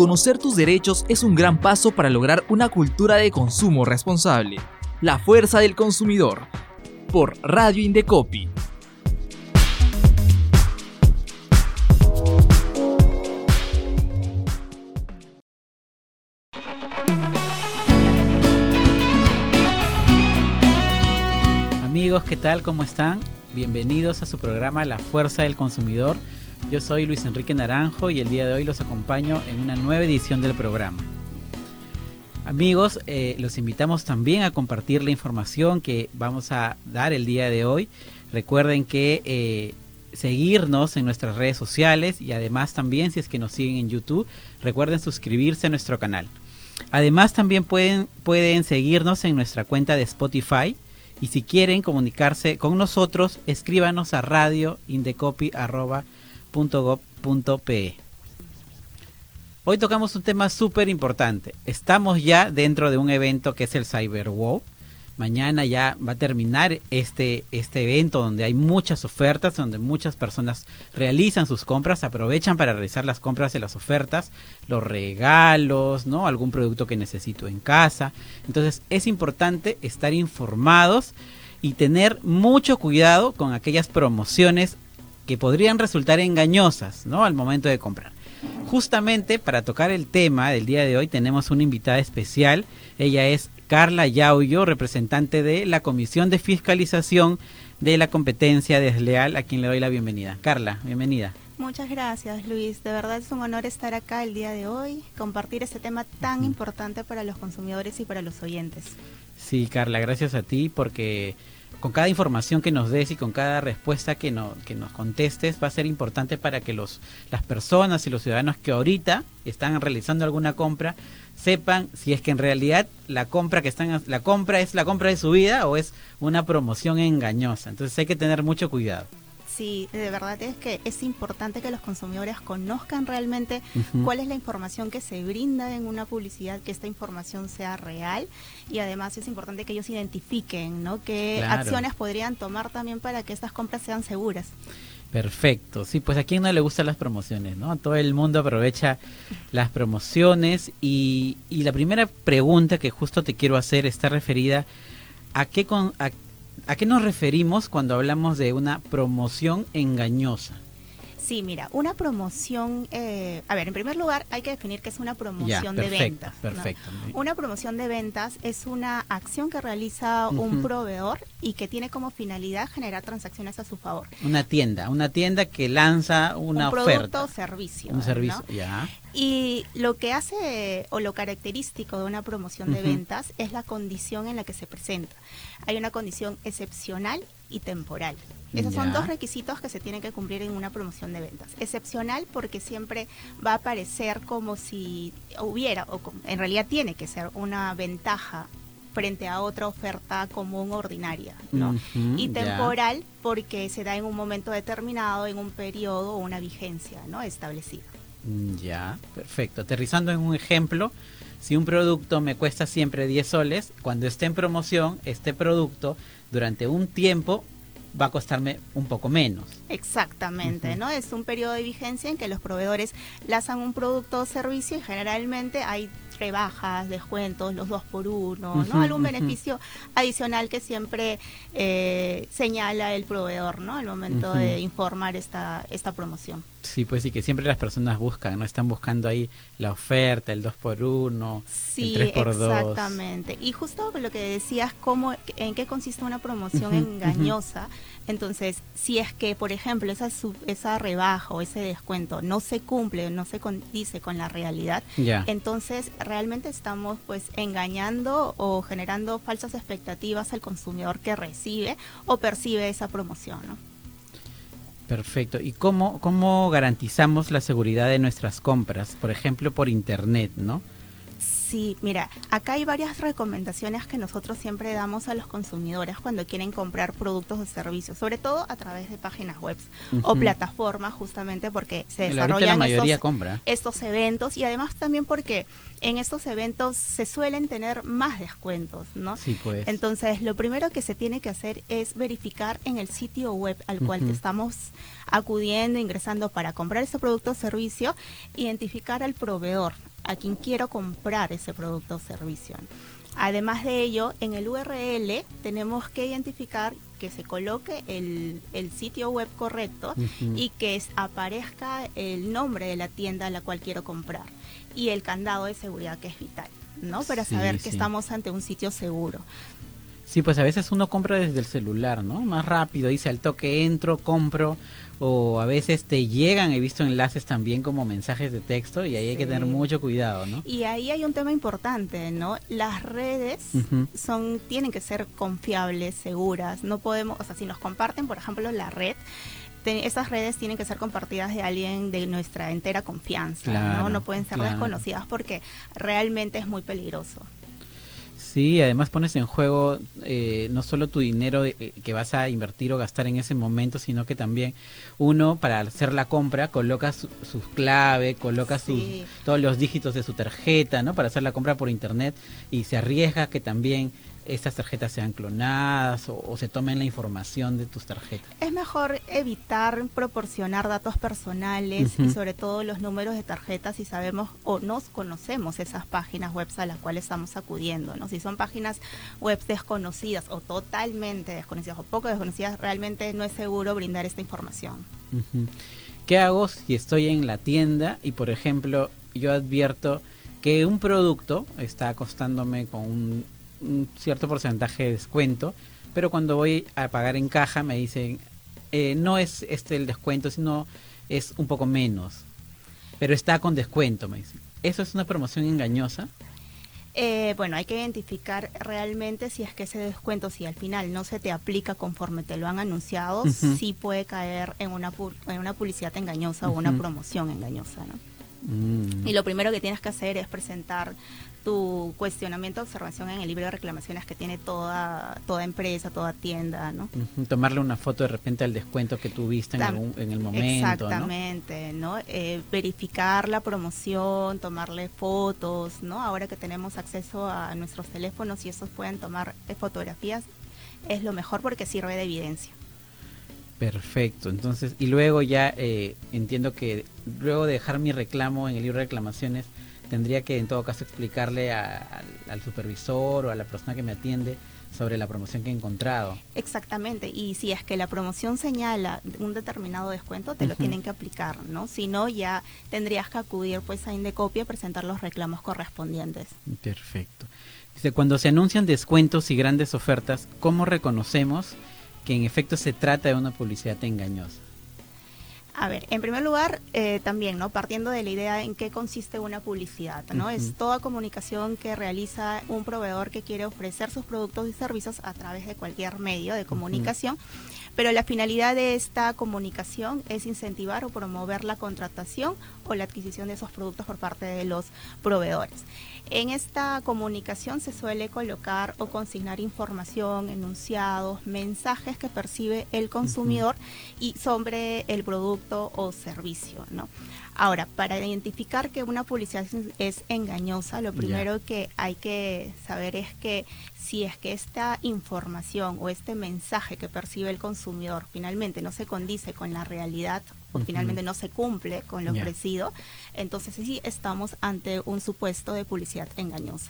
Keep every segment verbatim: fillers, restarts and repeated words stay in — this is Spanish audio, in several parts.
conocer tus derechos es un gran paso para lograr una cultura de consumo responsable. La fuerza del consumidor. Por Radio Indecopi. Amigos, ¿qué tal? ¿Cómo están? Bienvenidos a su programa La Fuerza del Consumidor. Yo soy Luis Enrique Naranjo y el día de hoy los acompaño en una nueva edición del programa. Amigos, eh, los invitamos también a compartir la información que vamos a dar el día de hoy. Recuerden que eh, seguirnos en nuestras redes sociales y además también, si es que nos siguen en YouTube, recuerden suscribirse a nuestro canal. Además también pueden, pueden seguirnos en nuestra cuenta de Spotify. Y si quieren comunicarse con nosotros, escríbanos a radio indecopi arroba punto gob punto pe. Hoy tocamos un tema súper importante. Estamos ya dentro de un evento que es el CyberWow. Mañana ya va a terminar este, este evento donde hay muchas ofertas, donde muchas personas realizan sus compras, aprovechan para realizar las compras de las ofertas, los regalos, ¿no? Algún producto que necesito en casa. Entonces es importante estar informados y tener mucho cuidado con aquellas promociones que podrían resultar engañosas, ¿no? Al momento de comprar. Justamente para tocar el tema del día de hoy tenemos una invitada especial. Ella es Carla Yaullo, representante de la Comisión de Fiscalización de la Competencia Desleal, a quien le doy la bienvenida. Carla, bienvenida. Muchas gracias, Luis. De verdad es un honor estar acá el día de hoy, compartir este tema tan uh-huh. importante para los consumidores y para los oyentes. Sí, Carla, gracias a ti porque con cada información que nos des y con cada respuesta que, no, que nos contestes va a ser importante para que los, las personas y los ciudadanos que ahorita están realizando alguna compra sepan si es que en realidad la compra que están la compra es la compra de su vida o es una promoción engañosa. Entonces hay que tener mucho cuidado. Sí, de verdad es que es importante que los consumidores conozcan realmente uh-huh. cuál es la información que se brinda en una publicidad, que esta información sea real y además es importante que ellos identifiquen, ¿no? qué claro. acciones podrían tomar también para que estas compras sean seguras. Perfecto, sí, pues a quién no le gustan las promociones, ¿no? Todo el mundo aprovecha las promociones y, y la primera pregunta que justo te quiero hacer está referida a qué con a, ¿A qué nos referimos cuando hablamos de una promoción engañosa? Sí, mira, una promoción, eh, a ver, en primer lugar hay que definir qué es una promoción ya, perfecto, de ventas. Perfecto. ¿no? Una promoción de ventas es una acción que realiza uh-huh. un proveedor y que tiene como finalidad generar transacciones a su favor. Una tienda, una tienda que lanza una un oferta. Un producto o servicio. Un servicio, ¿no? ya. Y lo que hace o lo característico de una promoción de uh-huh. ventas es la condición en la que se presenta. Hay una condición excepcional y temporal. Esos ya. son dos requisitos que se tienen que cumplir en una promoción de ventas. Excepcional porque siempre va a aparecer como si hubiera, o como, en realidad tiene que ser una ventaja frente a otra oferta común ordinaria, ¿no? Uh-huh, y temporal ya. porque se da en un momento determinado, en un periodo o una vigencia, ¿no? establecida. Ya, perfecto. Aterrizando en un ejemplo, si un producto me cuesta siempre diez soles, cuando esté en promoción, este producto durante un tiempo va a costarme un poco menos. Exactamente, uh-huh. ¿no? Es un periodo de vigencia en que los proveedores lanzan un producto o servicio y generalmente hay rebajas, descuentos, los dos por uno, uh-huh, ¿no? Algún uh-huh. beneficio adicional que siempre eh, señala el proveedor, ¿no? Al momento uh-huh. de informar esta, esta promoción. Sí, pues sí, que siempre las personas buscan, ¿no? Están buscando ahí la oferta, el dos por uno, sí, el tres por dos. Exactamente. Y justo lo que decías, cómo, en qué consiste una promoción uh-huh, engañosa. Uh-huh. Entonces, si es que, por ejemplo, esa, sub, esa rebaja o ese descuento no se cumple, no se condice con la realidad, yeah. entonces realmente estamos pues engañando o generando falsas expectativas al consumidor que recibe o percibe esa promoción, ¿no? Perfecto. ¿Y cómo, cómo garantizamos la seguridad de nuestras compras? Por ejemplo, por internet, ¿no? Sí, mira, acá hay varias recomendaciones que nosotros siempre damos a los consumidores cuando quieren comprar productos o servicios, sobre todo a través de páginas web uh-huh. o plataformas, justamente porque se desarrollan la mayoría estos, compra. estos eventos y además también porque en estos eventos se suelen tener más descuentos, ¿no? Sí, pues. Entonces, lo primero que se tiene que hacer es verificar en el sitio web al cual uh-huh. te estamos acudiendo, ingresando para comprar ese producto o servicio, identificar al proveedor. a quien quiero comprar ese producto o servicio. Además de ello, en el U R L tenemos que identificar que se coloque el, el sitio web correcto uh-huh. y que es, aparezca el nombre de la tienda a la cual quiero comprar y el candado de seguridad, que es vital, ¿no? Para sí, saber sí. que estamos ante un sitio seguro. Sí, pues a veces uno compra desde el celular, ¿no? Más rápido, dice al toque entro, compro, o a veces te llegan, he visto enlaces también como mensajes de texto y ahí sí. hay que tener mucho cuidado, ¿no? Y ahí hay un tema importante, ¿no? Las redes uh-huh. son tienen que ser confiables, seguras, no podemos, o sea, si nos comparten, por ejemplo, la red, te, esas redes tienen que ser compartidas de alguien de nuestra entera confianza, claro, ¿no? No pueden ser claro. desconocidas porque realmente es muy peligroso. Sí, además pones en juego eh, no solo tu dinero eh, que vas a invertir o gastar en ese momento, sino que también uno, para hacer la compra, coloca su, sus claves, coloca sí. sus, todos los dígitos de su tarjeta, ¿no? Para hacer la compra por internet, y se arriesga que también estas tarjetas sean clonadas o, o se tomen la información de tus tarjetas. Es mejor evitar proporcionar datos personales uh-huh. y sobre todo los números de tarjetas si sabemos o nos conocemos esas páginas web a las cuales estamos acudiendo, ¿no? Si son páginas web desconocidas o totalmente desconocidas o poco desconocidas, realmente no es seguro brindar esta información. Uh-huh. ¿Qué hago si estoy en la tienda y, por ejemplo, yo advierto que un producto está costándome con un un cierto porcentaje de descuento, pero cuando voy a pagar en caja me dicen eh, no es este el descuento, sino es un poco menos, pero está con descuento, me dicen? ¿Eso es una promoción engañosa? Eh, bueno, hay que identificar realmente si es que ese descuento, si al final no se te aplica conforme te lo han anunciado, uh-huh. sí puede caer en una, pu- en una publicidad engañosa uh-huh. o una promoción engañosa, ¿no? Uh-huh. Y lo primero que tienes que hacer es presentar tu cuestionamiento de observación en el libro de reclamaciones que tiene toda toda empresa, toda tienda, ¿no? Uh-huh. Tomarle una foto de repente al descuento que tuviste en, algún, en el momento, exactamente, ¿no? ¿no? Eh, verificar la promoción, tomarle fotos, ¿no? Ahora que tenemos acceso a nuestros teléfonos y esos pueden tomar eh, fotografías, es lo mejor porque sirve de evidencia. Perfecto, entonces, y luego ya eh, entiendo que luego de dejar mi reclamo en el libro de reclamaciones, tendría que en todo caso explicarle a, a, al supervisor o a la persona que me atiende sobre la promoción que he encontrado. Exactamente, y si es que la promoción señala un determinado descuento, te uh-huh. lo tienen que aplicar, ¿no? Si no, ya tendrías que acudir pues a Indecopy a presentar los reclamos correspondientes. Perfecto. Dice, cuando se anuncian descuentos y grandes ofertas, ¿cómo reconocemos que en efecto se trata de una publicidad engañosa? A ver, en primer lugar, eh, también, ¿no? Partiendo de la idea en qué consiste una publicidad, ¿no? Uh-huh. Es toda comunicación que realiza un proveedor que quiere ofrecer sus productos y servicios a través de cualquier medio de comunicación, uh-huh. pero la finalidad de esta comunicación es incentivar o promover la contratación o la adquisición de esos productos por parte de los proveedores. En esta comunicación se suele colocar o consignar información, enunciados, mensajes que percibe el consumidor uh-huh. y sobre el producto o servicio, ¿no? Ahora, para identificar que una publicidad es engañosa, lo primero yeah. que hay que saber es que si es que esta información o este mensaje que percibe el consumidor finalmente no se condice con la realidad o uh-huh. finalmente no se cumple con lo yeah. ofrecido, entonces sí estamos ante un supuesto de publicidad engañosa.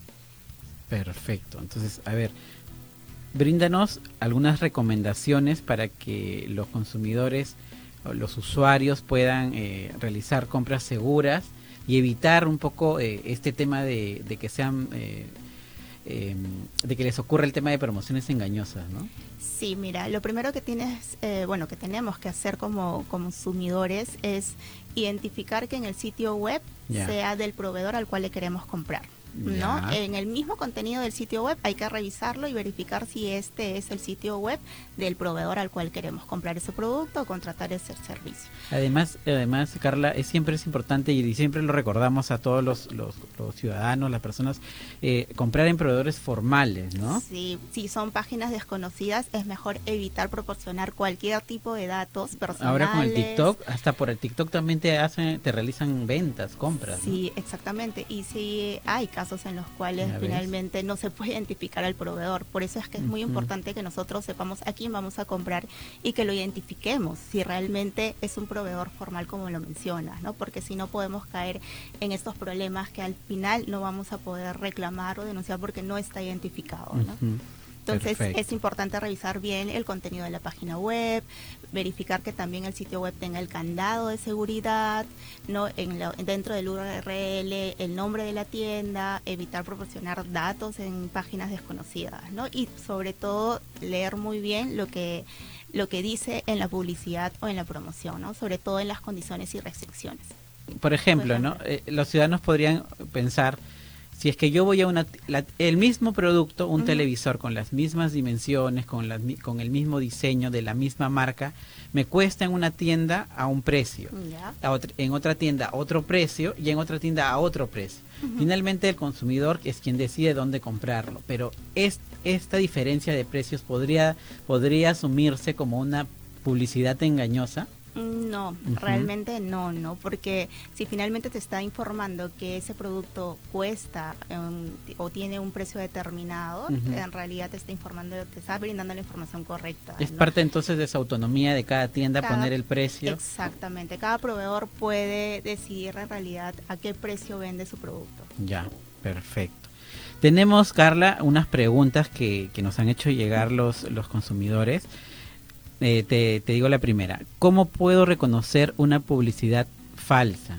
Perfecto. Entonces, a ver, bríndanos algunas recomendaciones para que los consumidores o los usuarios puedan eh, realizar compras seguras y evitar un poco eh, este tema de, de que sean eh, eh, de que les ocurra el tema de promociones engañosas, ¿no? Sí, mira, lo primero que tienes, eh, bueno, que tenemos que hacer como consumidores es identificar que en el sitio web yeah. sea del proveedor al cual le queremos comprar, ¿no? Yeah. En el mismo contenido del sitio web hay que revisarlo y verificar si este es el sitio web del proveedor al cual queremos comprar ese producto o contratar ese servicio. Además, además Carla, es, siempre es importante y siempre lo recordamos a todos los, los, los ciudadanos, las personas, eh, comprar en proveedores formales, ¿no? Sí, si son páginas desconocidas es mejor evitar proporcionar cualquier tipo de datos personales. Ahora con el TikTok, hasta por el TikTok también te hacen, te realizan ventas, compras. Sí, ¿no? exactamente, y si hay casos casos en los cuales finalmente no se puede identificar al proveedor. Por eso es que es muy uh-huh. importante que nosotros sepamos a quién vamos a comprar y que lo identifiquemos si realmente es un proveedor formal como lo mencionas, ¿no? Porque si no podemos caer en estos problemas que al final no vamos a poder reclamar o denunciar porque no está identificado, ¿no? Uh-huh. Entonces Perfecto. Es importante revisar bien el contenido de la página web, verificar que también el sitio web tenga el candado de seguridad, no en la, dentro del U R L, el nombre de la tienda, evitar proporcionar datos en páginas desconocidas, ¿no? Y sobre todo leer muy bien lo que lo que dice en la publicidad o en la promoción, ¿no? Sobre todo en las condiciones y restricciones. Por ejemplo, ¿no? Eh, los ciudadanos podrían pensar, si es que yo voy a una la, el mismo producto, un uh-huh. televisor con las mismas dimensiones, con, las, con el mismo diseño de la misma marca, me cuesta en una tienda a un precio, yeah. a otra, en otra tienda a otro precio y en otra tienda a otro precio. Uh-huh. Finalmente el consumidor es quien decide dónde comprarlo, pero es, esta diferencia de precios podría, podría asumirse como una publicidad engañosa. No, uh-huh. realmente no, no, porque si finalmente te está informando que ese producto cuesta um, o tiene un precio determinado, uh-huh. en realidad te está informando, te está brindando la información correcta. Es ¿no? parte entonces de esa autonomía de cada tienda cada, poner el precio. Exactamente, cada proveedor puede decidir en realidad a qué precio vende su producto. Ya, perfecto. Tenemos, Carla, unas preguntas que, que nos han hecho llegar los, los consumidores. Eh, te, te digo la primera. ¿Cómo puedo reconocer una publicidad falsa?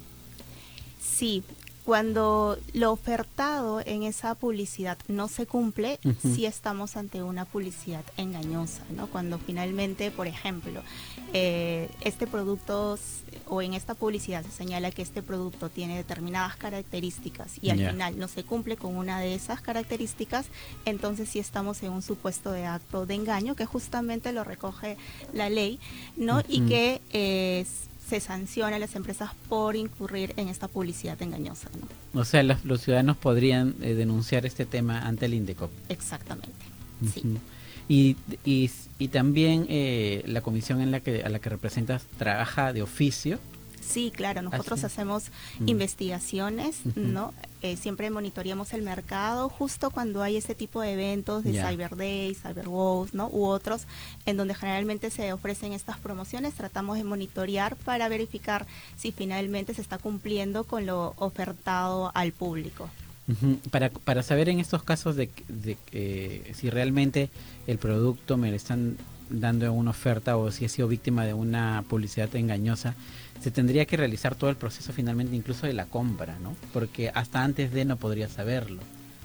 Sí, cuando lo ofertado en esa publicidad no se cumple, uh-huh. sí estamos ante una publicidad engañosa, ¿no? Cuando finalmente, por ejemplo, eh, este producto o en esta publicidad se señala que este producto tiene determinadas características y al yeah. final no se cumple con una de esas características, entonces sí estamos en un supuesto de acto de engaño que justamente lo recoge la ley, ¿no? Uh-huh. Y que eh, se sanciona a las empresas por incurrir en esta publicidad engañosa, ¿no? O sea, los, los ciudadanos podrían eh, denunciar este tema ante el INDECOP. Exactamente, uh-huh. sí. Y, y, y también eh, la comisión en la que a la que representas trabaja de oficio. Sí, claro, nosotros ¿Ah, sí? hacemos uh-huh. investigaciones, uh-huh. ¿no? Eh, siempre monitoreamos el mercado justo cuando hay este tipo de eventos de yeah. Cyber Days, Cyber Wows, ¿no? U otros, en donde generalmente se ofrecen estas promociones, tratamos de monitorear para verificar si finalmente se está cumpliendo con lo ofertado al público. Uh-huh. Para, para saber en estos casos de, de eh, si realmente el producto me lo están dando en una oferta o si he sido víctima de una publicidad engañosa, se tendría que realizar todo el proceso finalmente incluso de la compra, ¿no? Porque hasta antes de no podría saberlo.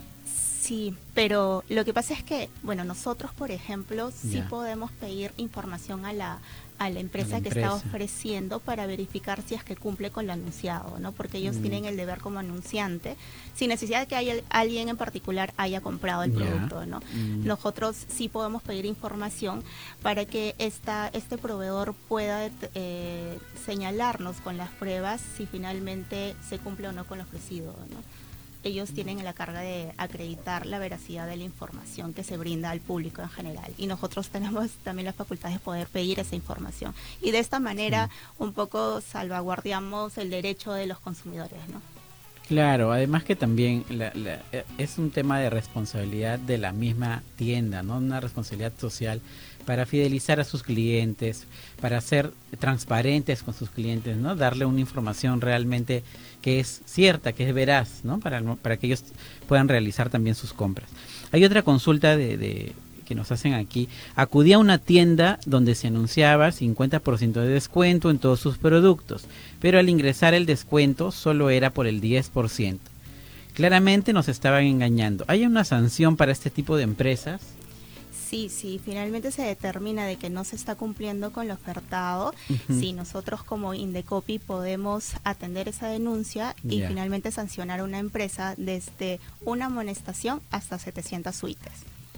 Sí, pero lo que pasa es que, bueno, nosotros, por ejemplo, sí yeah. podemos pedir información a la a la empresa, a la empresa que está ofreciendo para verificar si es que cumple con lo anunciado, ¿no? Porque ellos mm. tienen el deber como anunciante, sin necesidad de que haya, alguien en particular haya comprado el yeah. producto, ¿no? Mm. Nosotros sí podemos pedir información para que esta este proveedor pueda eh, señalarnos con las pruebas si finalmente se cumple o no con lo ofrecido, ¿no? Ellos tienen la carga de acreditar la veracidad de la información que se brinda al público en general y nosotros tenemos también la facultad de poder pedir esa información y de esta manera sí. un poco salvaguardamos el derecho de los consumidores, ¿no? Claro, además que también la, la, es un tema de responsabilidad de la misma tienda, ¿no? Una responsabilidad social para fidelizar a sus clientes, para ser transparentes con sus clientes, ¿no? Darle una información realmente que es cierta, que es veraz, ¿no? Para, para que ellos puedan realizar también sus compras. Hay otra consulta de, de que nos hacen aquí. Acudí a una tienda donde se anunciaba cincuenta por ciento de descuento en todos sus productos, pero al ingresar el descuento solo era por el diez por ciento. Claramente nos estaban engañando. ¿Hay una sanción para este tipo de empresas? Sí, sí, finalmente se determina de que no se está cumpliendo con lo ofertado, uh-huh. sí, nosotros como Indecopi podemos atender esa denuncia y yeah. finalmente sancionar a una empresa desde una amonestación hasta setecientas suites.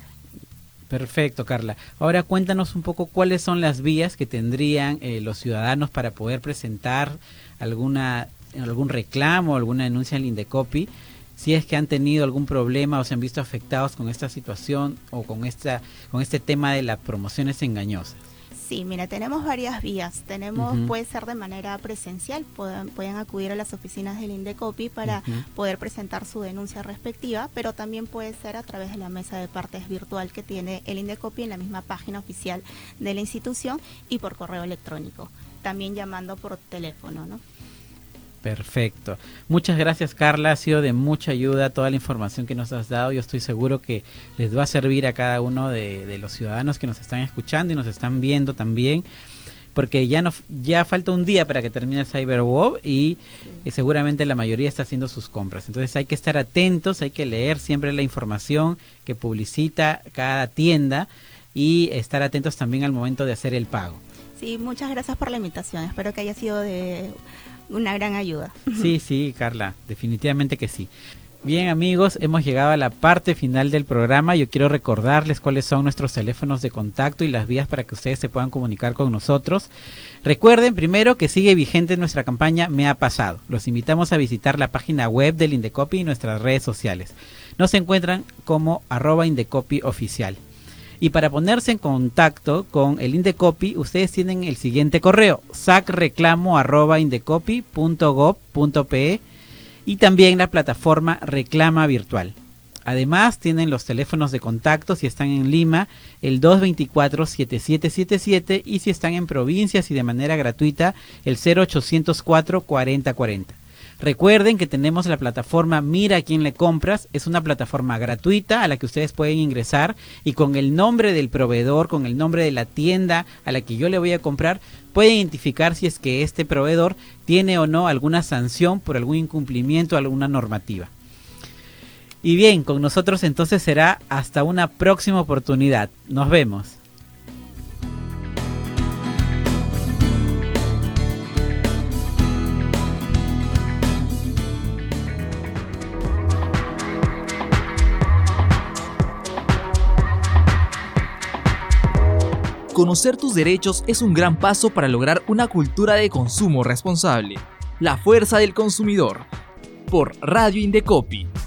Perfecto, Carla. Ahora cuéntanos un poco cuáles son las vías que tendrían eh, los ciudadanos para poder presentar alguna algún reclamo, alguna denuncia al Indecopi, si es que han tenido algún problema o se han visto afectados con esta situación o con esta con este tema de las promociones engañosas. Sí, mira, tenemos varias vías. Tenemos, Uh-huh. puede ser de manera presencial, pueden, pueden acudir a las oficinas del Indecopi para Uh-huh. poder presentar su denuncia respectiva, pero también puede ser a través de la mesa de partes virtual que tiene el Indecopi en la misma página oficial de la institución y por correo electrónico, también llamando por teléfono, ¿no? Perfecto. Muchas gracias, Carla. Ha sido de mucha ayuda toda la información que nos has dado. Yo estoy seguro que les va a servir a cada uno de, de los ciudadanos que nos están escuchando y nos están viendo también, porque ya no ya falta un día para que termine el Cyberweb y eh, seguramente la mayoría está haciendo sus compras. Entonces hay que estar atentos, hay que leer siempre la información que publicita cada tienda y estar atentos también al momento de hacer el pago. Sí, muchas gracias por la invitación. Espero que haya sido de una gran ayuda. Sí, sí, Carla, definitivamente que sí. Bien, amigos, hemos llegado a la parte final del programa. Yo quiero recordarles cuáles son nuestros teléfonos de contacto y las vías para que ustedes se puedan comunicar con nosotros. Recuerden primero que sigue vigente nuestra campaña Me ha pasado. Los invitamos a visitar la página web del Indecopi y nuestras redes sociales. Nos encuentran como arroba Indecopi oficial. Y para ponerse en contacto con el Indecopi, ustedes tienen el siguiente correo, sacreclamo arroba indecopi punto gob punto pe y también la plataforma Reclama Virtual. Además, tienen los teléfonos de contacto si están en Lima, el dos dos cuatro, siete siete siete siete, y si están en provincias y de manera gratuita, el cero ochocientos cuatro, cuarenta cuarenta. Recuerden que tenemos la plataforma Mira a quién le compras, es una plataforma gratuita a la que ustedes pueden ingresar y con el nombre del proveedor, con el nombre de la tienda a la que yo le voy a comprar, pueden identificar si es que este proveedor tiene o no alguna sanción por algún incumplimiento, alguna normativa. Y bien, con nosotros entonces será hasta una próxima oportunidad. Nos vemos. Conocer tus derechos es un gran paso para lograr una cultura de consumo responsable. La fuerza del consumidor. Por Radio Indecopi.